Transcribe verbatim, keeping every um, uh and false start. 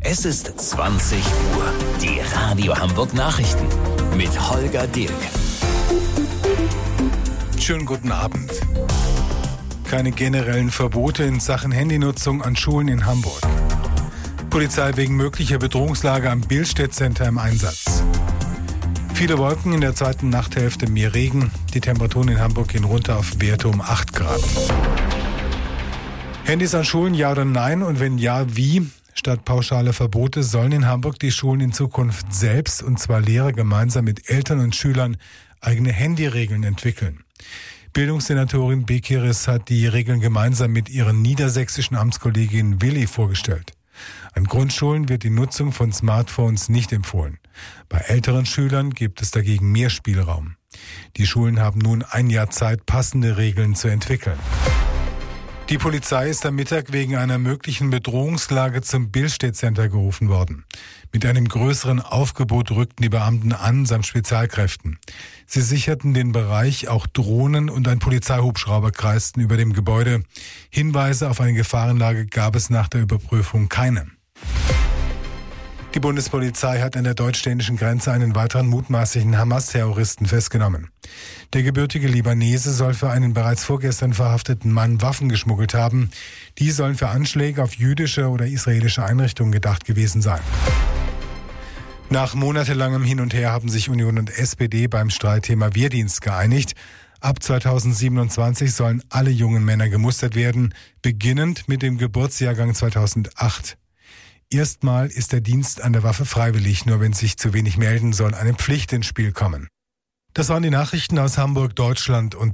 Es ist zwanzig Uhr. Die Radio Hamburg Nachrichten mit Holger Dilk. Schönen guten Abend. Keine generellen Verbote in Sachen Handynutzung an Schulen in Hamburg. Polizei wegen möglicher Bedrohungslage am Billstedt Center im Einsatz. Viele Wolken in der zweiten Nachthälfte, mehr Regen. Die Temperaturen in Hamburg gehen runter auf Werte um acht Grad. Handys an Schulen, ja oder nein? Und wenn ja, wie? Statt pauschale Verbote sollen in Hamburg die Schulen in Zukunft selbst, und zwar Lehrer gemeinsam mit Eltern und Schülern, eigene Handyregeln entwickeln. Bildungssenatorin Bekiris hat die Regeln gemeinsam mit ihrer niedersächsischen Amtskollegin Willi vorgestellt. An Grundschulen wird die Nutzung von Smartphones nicht empfohlen. Bei älteren Schülern gibt es dagegen mehr Spielraum. Die Schulen haben nun ein Jahr Zeit, passende Regeln zu entwickeln. Die Polizei ist am Mittag wegen einer möglichen Bedrohungslage zum Billstedt Center gerufen worden. Mit einem größeren Aufgebot rückten die Beamten an, samt Spezialkräften. Sie sicherten den Bereich, auch Drohnen und ein Polizeihubschrauber kreisten über dem Gebäude. Hinweise auf eine Gefahrenlage gab es nach der Überprüfung keine. Die Bundespolizei hat an der deutsch-dänischen Grenze einen weiteren mutmaßlichen Hamas-Terroristen festgenommen. Der gebürtige Libanese soll für einen bereits vorgestern verhafteten Mann Waffen geschmuggelt haben. Die sollen für Anschläge auf jüdische oder israelische Einrichtungen gedacht gewesen sein. Nach monatelangem Hin und Her haben sich Union und S P D beim Streitthema Wehrdienst geeinigt. Ab zweitausendsiebenundzwanzig sollen alle jungen Männer gemustert werden, beginnend mit dem Geburtsjahrgang zweitausendacht. Erstmal ist der Dienst an der Waffe freiwillig, nur wenn sich zu wenig melden, soll eine Pflicht ins Spiel kommen. Das waren die Nachrichten aus Hamburg, Deutschland und